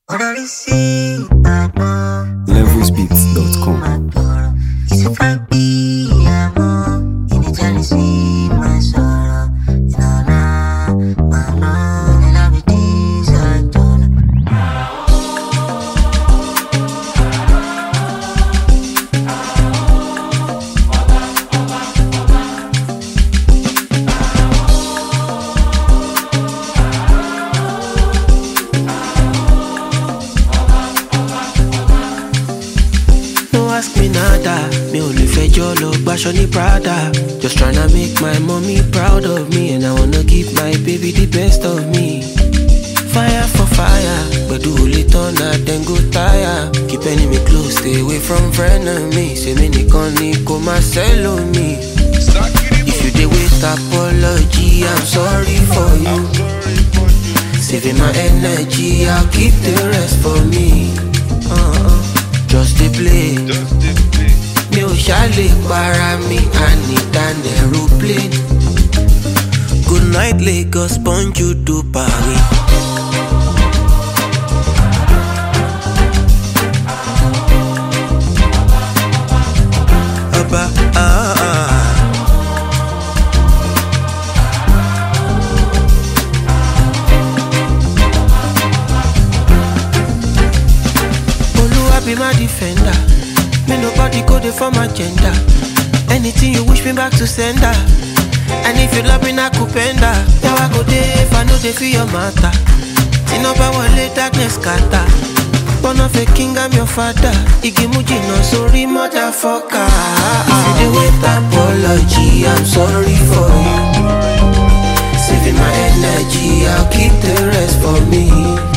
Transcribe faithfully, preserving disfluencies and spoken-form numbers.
levels beats dot com. Ask me nada, me only fẹjọ́ lọ gbàṣọ ní Prada. Just tryna make my mommy proud of me, and I wanna give my baby the best of me. Fire for fire, gbedu only turn out then go tire. Keep enemy close, stay away from frenemies. Say me nìkan ni kò máa sell on me. If you dey wait apology, I'm sorry for you. Saving my energy, I'll keep the rest for me. Uh-uh. Just dey play. Mi ò ṣàlè para mi, I need an aeroplane. Good night Lagos, bonjour to Paris. Aba, ah, ah. Oluwa be my defender. Me nobody go there for my agenda. Anything you wish me back to sender. And if you love me na kupenda. Now I go there if I know they feel your matter. See no power let darkness scatter. Born of a king, I'm your father. Igimuji no sorry motherfucker. If you dey wait apology, I'm sorry for you. Saving my energy, I'll keep the rest for me.